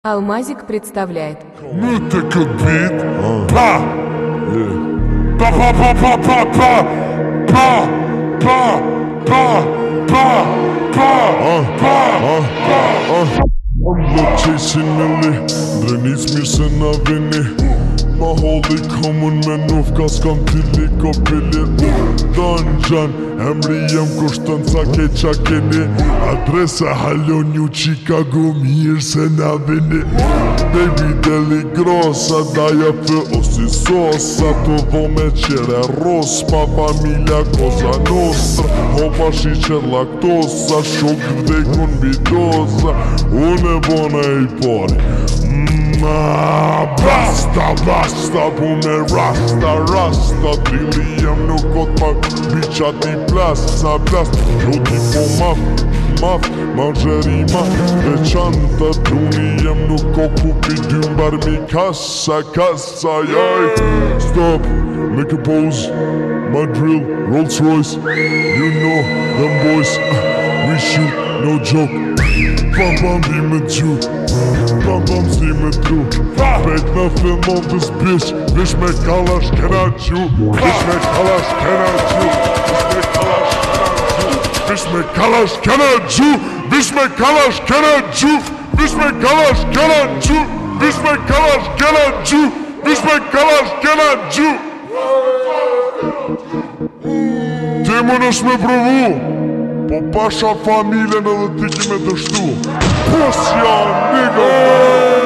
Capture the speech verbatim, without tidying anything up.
Алмазик представляет. Ну ты как бит, па, па, па, па, па, па, па, па, па, па, па, па, па, па. I'm chasing Millie, drenic mirë se na vini. Ma holli komun me nufka, s'kam tili ko pilit. Dungeon, emri jem Konstanca keqa keni. Adresa halon ju Chicago, mirë se na vini. Baby deli grossa, daja fë osi sosa. To dhome qere ros, pa familja Cosa Nostra. Hopa shiqer laktosa, shok vdekun bidoza. Unë e bona i pari. Ma basta, basta, pune rasta, rasta. Dili jem nuk ot pak, biqa ti plasta, plasta. Shoti po maf, maf, margjerima veçanta. Truni jem nuk o kupi dymbar mi kassa, kassa, jaj. Stop, make a pose, my drill, Rolls Royce. You know them boys, we shoot, no joke. Bam bam di me gju, bam bam si me tru. Pejt në fillon të s'bish, vish me kallash kena gju. Vish me kallash kena gju, vish me kallash kena gju. Vish me kallash kena gju, vish me kallash kena gju. Vish me kallash kena gju, vish me kallash kena gju. Ti më nësh me provu, po pasha familjen edhe ti ki me dështu. Posja, nigga.